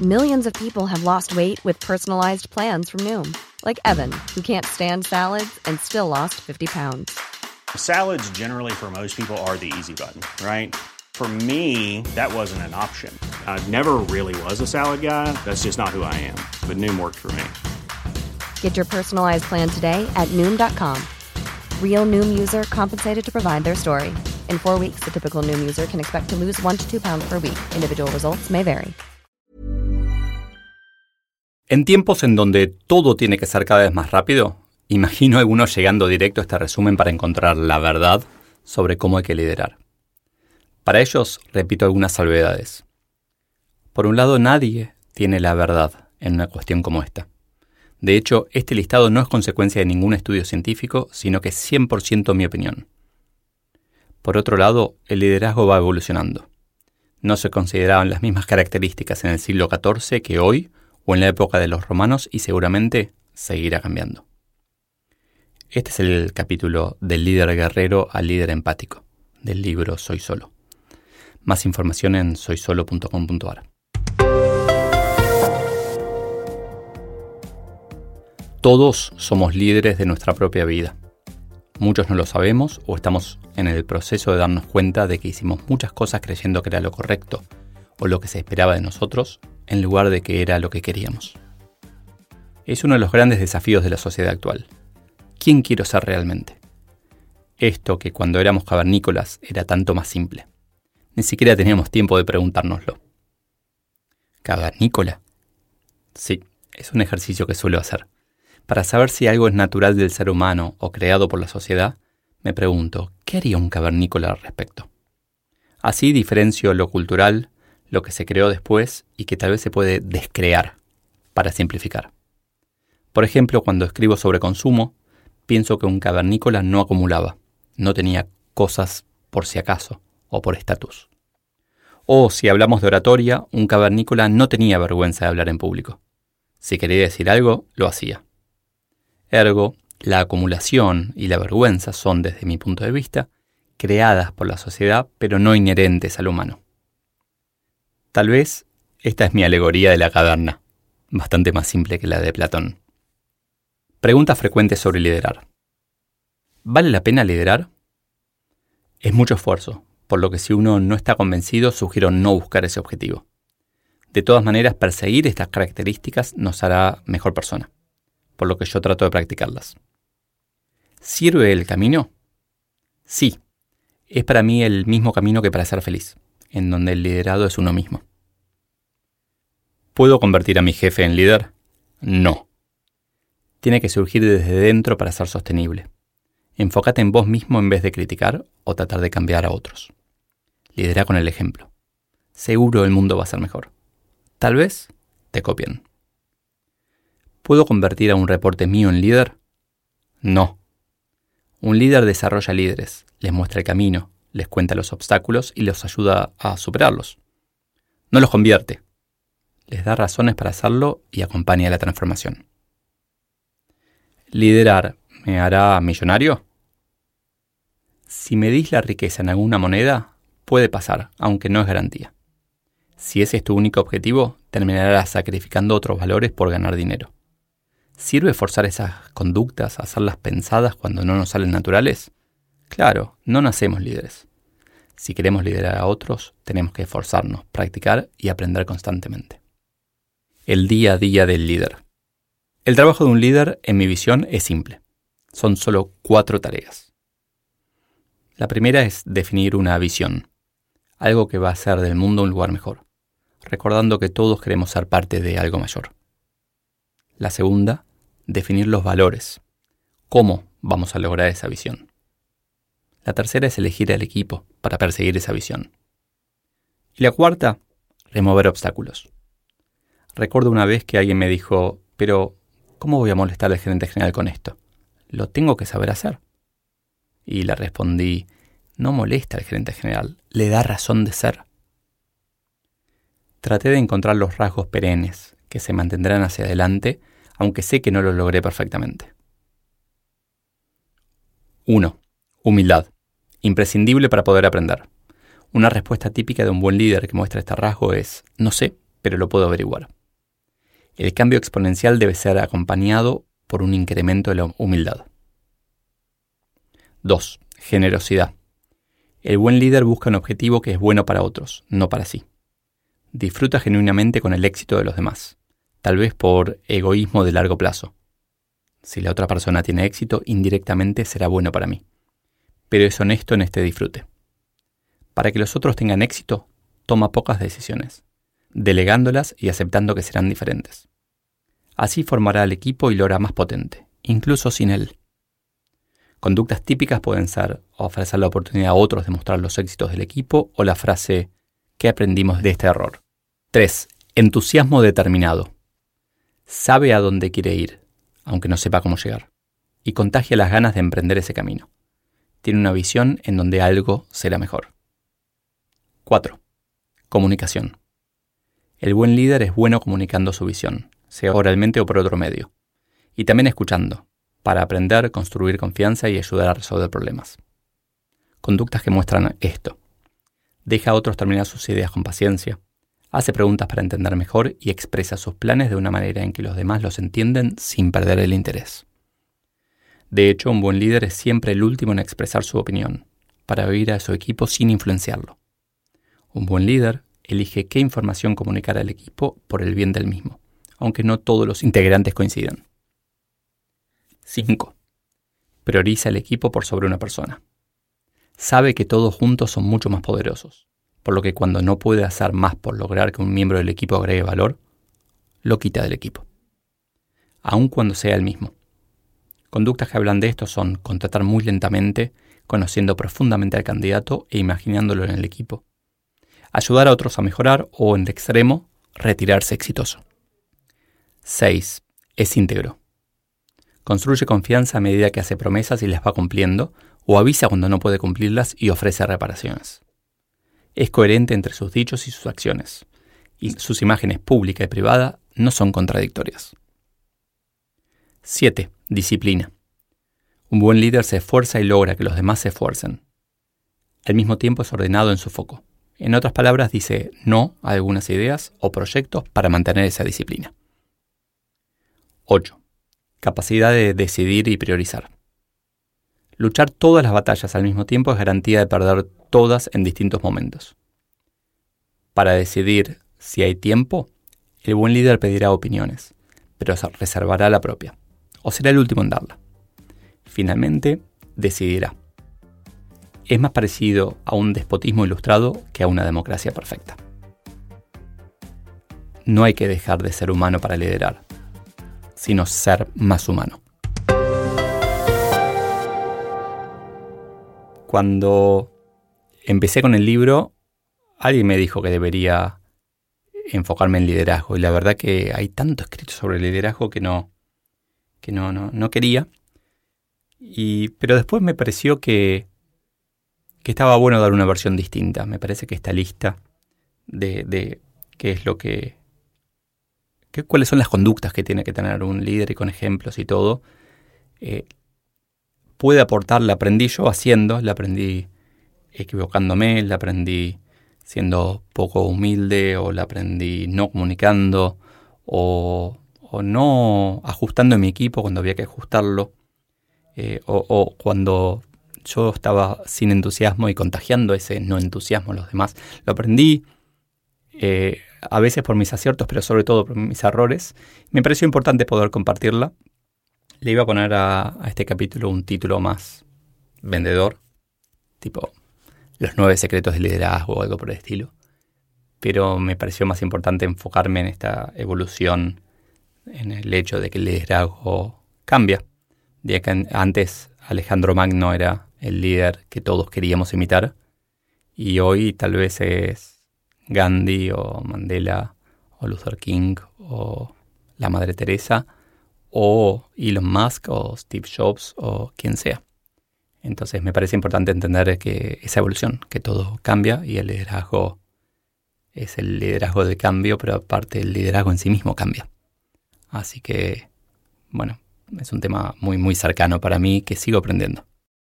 Millions of people have lost weight with personalized plans from Noom. Like Evan, who can't stand salads and still lost 50 pounds. Salads generally for most people are the easy button, right? For me, that wasn't an option. I never really was a salad guy. That's just not who I am. But Noom worked for me. Get your personalized plan today at Noom.com. Real Noom user compensated to provide their story. In 4 weeks, the typical Noom user can expect to lose 1 to 2 pounds per week. Individual results may vary. En tiempos en donde todo tiene que ser cada vez más rápido, imagino a algunos llegando directo a este resumen para encontrar la verdad sobre cómo hay que liderar. Para ellos, repito algunas salvedades. Por un lado, nadie tiene la verdad en una cuestión como esta. De hecho, este listado no es consecuencia de ningún estudio científico, sino que es 100% mi opinión. Por otro lado, el liderazgo va evolucionando. No se consideraban las mismas características en el siglo XIV que hoy o en la época de los romanos y seguramente seguirá cambiando. Este es el capítulo del líder guerrero al líder empático, del libro Soy Solo. Más información en soysolo.com.ar. Todos somos líderes de nuestra propia vida. Muchos no lo sabemos o estamos en el proceso de darnos cuenta de que hicimos muchas cosas creyendo que era lo correcto o lo que se esperaba de nosotros en lugar de que era lo que queríamos. Es uno de los grandes desafíos de la sociedad actual. ¿Quién quiero ser realmente? Esto que cuando éramos cavernícolas era tanto más simple. Ni siquiera teníamos tiempo de preguntárnoslo. ¿Cavernícola? Sí, es un ejercicio que suelo hacer. Para saber si algo es natural del ser humano o creado por la sociedad, me pregunto, ¿qué haría un cavernícola al respecto? Así diferencio lo cultural, lo que se creó después y que tal vez se puede descrear, para simplificar. Por ejemplo, cuando escribo sobre consumo, pienso que un cavernícola no acumulaba, no tenía cosas por si acaso o por estatus. O si hablamos de oratoria, un cavernícola no tenía vergüenza de hablar en público. Si quería decir algo, lo hacía. Ergo, la acumulación y la vergüenza son, desde mi punto de vista, creadas por la sociedad, pero no inherentes al humano. Tal vez esta es mi alegoría de la caverna, bastante más simple que la de Platón. Preguntas frecuentes sobre liderar. ¿Vale la pena liderar? Es mucho esfuerzo, por lo que si uno no está convencido, sugiero no buscar ese objetivo. De todas maneras, perseguir estas características nos hará mejor persona, por lo que yo trato de practicarlas. ¿Sirve el camino? Sí, es para mí el mismo camino que para ser feliz, en donde el liderado es uno mismo. ¿Puedo convertir a mi jefe en líder? No. Tiene que surgir desde dentro para ser sostenible. Enfócate en vos mismo en vez de criticar o tratar de cambiar a otros. Lidera con el ejemplo. Seguro el mundo va a ser mejor. Tal vez te copien. ¿Puedo convertir a un reporte mío en líder? No. Un líder desarrolla líderes, les muestra el camino, les cuenta los obstáculos y los ayuda a superarlos. No los convierte. Les da razones para hacerlo y acompaña la transformación. ¿Liderar me hará millonario? Si medís la riqueza en alguna moneda, puede pasar, aunque no es garantía. Si ese es tu único objetivo, terminarás sacrificando otros valores por ganar dinero. ¿Sirve forzar esas conductas, hacerlas pensadas cuando no nos salen naturales? Claro, no nacemos líderes. Si queremos liderar a otros, tenemos que esforzarnos, practicar y aprender constantemente. El día a día del líder. El trabajo de un líder, en mi visión, es simple. Son solo 4 tareas. La primera es definir una visión, algo que va a hacer del mundo un lugar mejor, recordando que todos queremos ser parte de algo mayor. La segunda, definir los valores, cómo vamos a lograr esa visión. La tercera es elegir al equipo para perseguir esa visión. Y la cuarta, remover obstáculos. Recuerdo una vez que alguien me dijo, pero ¿cómo voy a molestar al gerente general con esto? Lo tengo que saber hacer. Y le respondí, no molesta al gerente general, le da razón de ser. Traté de encontrar los rasgos perennes que se mantendrán hacia adelante, aunque sé que no lo logré perfectamente. 1. Humildad. Imprescindible para poder aprender. Una respuesta típica de un buen líder que muestra este rasgo es, no sé, pero lo puedo averiguar. El cambio exponencial debe ser acompañado por un incremento de la humildad. 2. Generosidad. El buen líder busca un objetivo que es bueno para otros, no para sí. Disfruta genuinamente con el éxito de los demás, tal vez por egoísmo de largo plazo. Si la otra persona tiene éxito, indirectamente será bueno para mí. Pero es honesto en este disfrute. Para que los otros tengan éxito, toma pocas decisiones, delegándolas y aceptando que serán diferentes. Así formará al equipo y lo hará más potente, incluso sin él. Conductas típicas pueden ser ofrecer la oportunidad a otros de mostrar los éxitos del equipo o la frase ¿qué aprendimos de este error? 3. Entusiasmo determinado. Sabe a dónde quiere ir, aunque no sepa cómo llegar, y contagia las ganas de emprender ese camino. Tiene una visión en donde algo será mejor. 4. Comunicación. El buen líder es bueno comunicando su visión, sea oralmente o por otro medio, y también escuchando, para aprender, construir confianza y ayudar a resolver problemas. Conductas que muestran esto. Deja a otros terminar sus ideas con paciencia, hace preguntas para entender mejor y expresa sus planes de una manera en que los demás los entienden sin perder el interés. De hecho, un buen líder es siempre el último en expresar su opinión, para oír a su equipo sin influenciarlo. Un buen líder elige qué información comunicar al equipo por el bien del mismo, aunque no todos los integrantes coincidan. 5. Prioriza el equipo por sobre una persona. Sabe que todos juntos son mucho más poderosos, por lo que cuando no puede hacer más por lograr que un miembro del equipo agregue valor, lo quita del equipo, aun cuando sea el mismo. Conductas que hablan de esto son contratar muy lentamente, conociendo profundamente al candidato e imaginándolo en el equipo. Ayudar a otros a mejorar o, en el extremo, retirarse exitoso. 6. Es íntegro. Construye confianza a medida que hace promesas y las va cumpliendo, o avisa cuando no puede cumplirlas y ofrece reparaciones. Es coherente entre sus dichos y sus acciones, y sus imágenes pública y privada no son contradictorias. 7. Disciplina. Un buen líder se esfuerza y logra que los demás se esfuercen. Al mismo tiempo es ordenado en su foco. En otras palabras, dice no a algunas ideas o proyectos para mantener esa disciplina. 8. Capacidad de decidir y priorizar. Luchar todas las batallas al mismo tiempo es garantía de perder todas en distintos momentos. Para decidir si hay tiempo, el buen líder pedirá opiniones, pero reservará la propia, o será el último en darla. Finalmente, decidirá. Es más parecido a un despotismo ilustrado que a una democracia perfecta. No hay que dejar de ser humano para liderar, sino ser más humano. Cuando empecé con el libro, alguien me dijo que debería enfocarme en liderazgo. Y la verdad que hay tanto escrito sobre el liderazgo que no quería. Pero después me pareció que estaba bueno dar una versión distinta. Me parece que esta lista de qué es lo cuáles son las conductas que tiene que tener un líder y con ejemplos y todo, puede aportar. La aprendí yo haciendo, la aprendí equivocándome, la aprendí siendo poco humilde, o la aprendí no comunicando, o no ajustando en mi equipo cuando había que ajustarlo, o cuando yo estaba sin entusiasmo y contagiando ese no entusiasmo a los demás. Lo aprendí a veces por mis aciertos, pero sobre todo por mis errores. Me pareció importante poder compartirla. Le iba a poner a este capítulo un título más vendedor, tipo Los 9 secretos del liderazgo o algo por el estilo. Pero me pareció más importante enfocarme en esta evolución, en el hecho de que el liderazgo cambia. De que antes Alejandro Magno era el líder que todos queríamos imitar, y hoy tal vez es Gandhi o Mandela o Luther King o la Madre Teresa o Elon Musk o Steve Jobs o quien sea. Entonces me parece importante entender que esa evolución, que todo cambia, y el liderazgo es el liderazgo de cambio, pero aparte el liderazgo en sí mismo cambia. Así que, bueno, es un tema muy, muy cercano para mí que sigo aprendiendo.